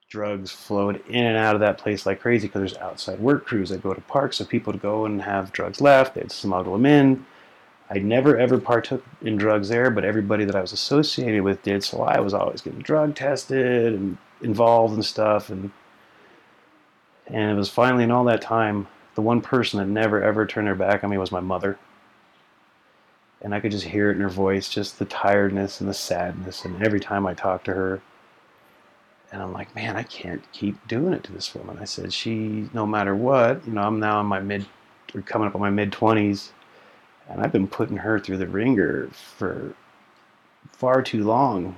drugs flowed in and out of that place like crazy because there's outside work crews that go to parks, so people would go and have drugs left. They'd smuggle them in. I never ever partook in drugs there, but everybody that I was associated with did, so I was always getting drug tested and involved and stuff. And it was finally in all that time, the one person that never ever turned their back on me was my mother. And I could just hear it in her voice, just the tiredness and the sadness. And every time I talked to her, and I'm like, man, I can't keep doing it to this woman. I said, no matter what, I'm now in my or coming up on my mid 20s, and I've been putting her through the ringer for far too long.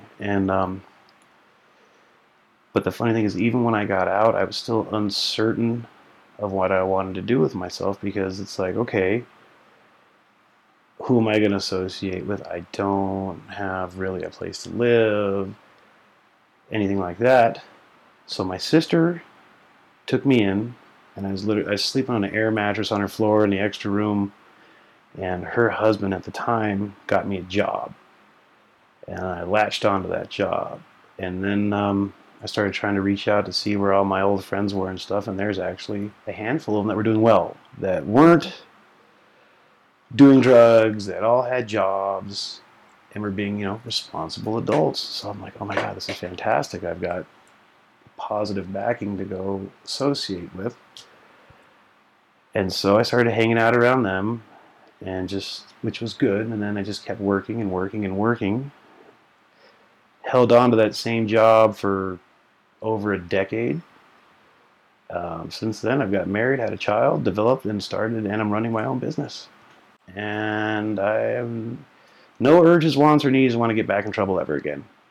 But the funny thing is, even when I got out, I was still uncertain of what I wanted to do with myself, because it's like, okay, who am I going to associate with? I don't have really a place to live, anything like that. So my sister took me in, and I was sleeping on an air mattress on her floor in the extra room, and her husband at the time got me a job, and I latched onto that job. And then I started trying to reach out to see where all my old friends were and stuff, and there's actually a handful of them that were doing well, that weren't doing drugs, that all had jobs, and were being, responsible adults. So I'm like, oh my God, this is fantastic. I've got positive backing to go associate with. And so I started hanging out around them, which was good. And then I just kept working and working and working. Held on to that same job for over a decade. Since then, I've got married, had a child, developed and started, and I'm running my own business. And I have no urges, wants, or needs to want to get back in trouble ever again.